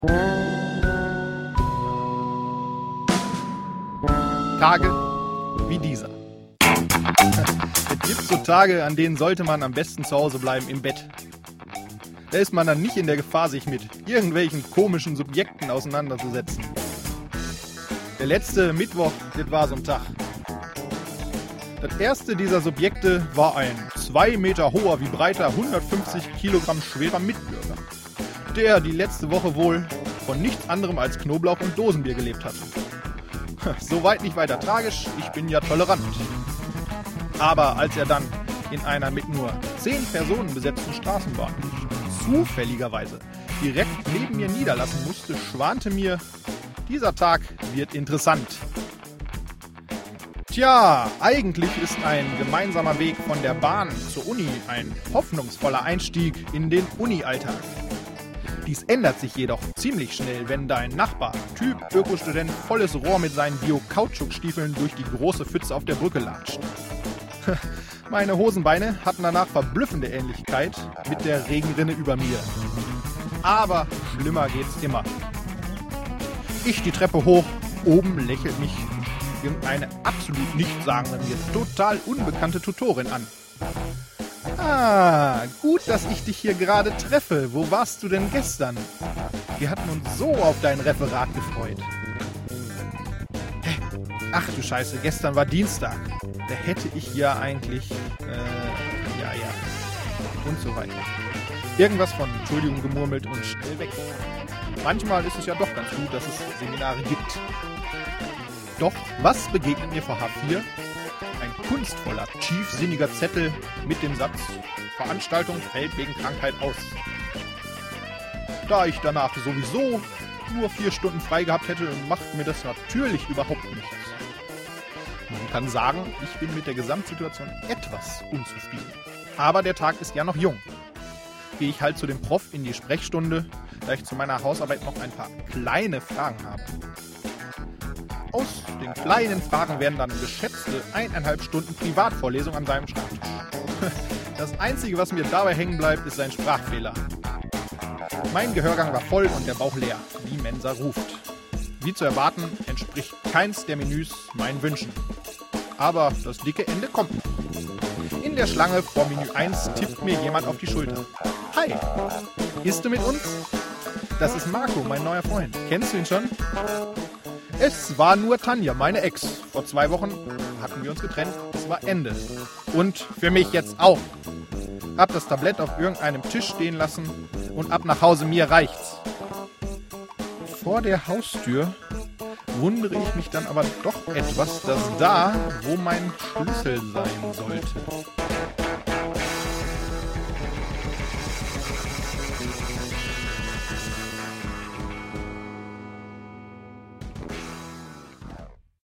Tage wie dieser. Es gibt so Tage, an denen sollte man am besten zu Hause bleiben im Bett. Da ist man dann nicht in der Gefahr, sich mit irgendwelchen komischen Subjekten auseinanderzusetzen. Der letzte Mittwoch, das war so ein Tag. Das erste dieser Subjekte war ein 2 Meter hoher wie breiter, 150 Kilogramm schwerer Mitbürger, der die letzte Woche wohl von nichts anderem als Knoblauch und Dosenbier gelebt hatte. Soweit nicht weiter tragisch, ich bin ja tolerant. Aber als er dann in einer mit nur 10 Personen besetzten Straßenbahn zufälligerweise direkt neben mir niederlassen musste, schwante mir, dieser Tag wird interessant. Tja, eigentlich ist ein gemeinsamer Weg von der Bahn zur Uni ein hoffnungsvoller Einstieg in den Uni-Alltag. Dies ändert sich jedoch ziemlich schnell, wenn dein Nachbar, Typ Ökostudent, volles Rohr mit seinen Bio-Kautschuk-Stiefeln durch die große Pfütze auf der Brücke latscht. Meine Hosenbeine hatten danach verblüffende Ähnlichkeit mit der Regenrinne über mir. Aber schlimmer geht's immer. Ich die Treppe hoch, oben lächelt mich irgendeine absolut nichtssagende, mir total unbekannte Tutorin an. Ah, gut, dass ich dich hier gerade treffe. Wo warst du denn gestern? Wir hatten uns so auf dein Referat gefreut. Ach du Scheiße, gestern war Dienstag. Da hätte ich ja eigentlich... Und so weiter. Irgendwas von Entschuldigung gemurmelt und schnell weg. Manchmal ist es ja doch ganz gut, dass es Seminare gibt. Doch was begegnet mir vor H4? Ein kunstvoller, tiefsinniger Zettel mit dem Satz: Veranstaltung fällt wegen Krankheit aus. Da ich danach sowieso nur 4 Stunden frei gehabt hätte, macht mir das natürlich überhaupt nichts. Man kann sagen, ich bin mit der Gesamtsituation etwas unzufrieden. Aber der Tag ist ja noch jung. Gehe ich halt zu dem Prof in die Sprechstunde, da ich zu meiner Hausarbeit noch ein paar kleine Fragen habe. Aus den kleinen Fragen werden dann geschätzte 1,5 Stunden Privatvorlesung an seinem Schreibtisch. Das Einzige, was mir dabei hängen bleibt, ist sein Sprachfehler. Mein Gehörgang war voll und der Bauch leer, wie Mensa ruft. Wie zu erwarten, entspricht keins der Menüs meinen Wünschen. Aber das dicke Ende kommt. In der Schlange vor Menü 1 tippt mir jemand auf die Schulter. Hi, isst du mit uns? Das ist Marco, mein neuer Freund. Kennst du ihn schon? Es war nur Tanja, meine Ex. Vor 2 Wochen hatten wir uns getrennt. Es war Ende. Und für mich jetzt auch. Hab das Tablett auf irgendeinem Tisch stehen lassen und ab nach Hause, mir reicht's. Vor der Haustür wundere ich mich dann aber doch etwas, dass da, wo mein Schlüssel sein sollte,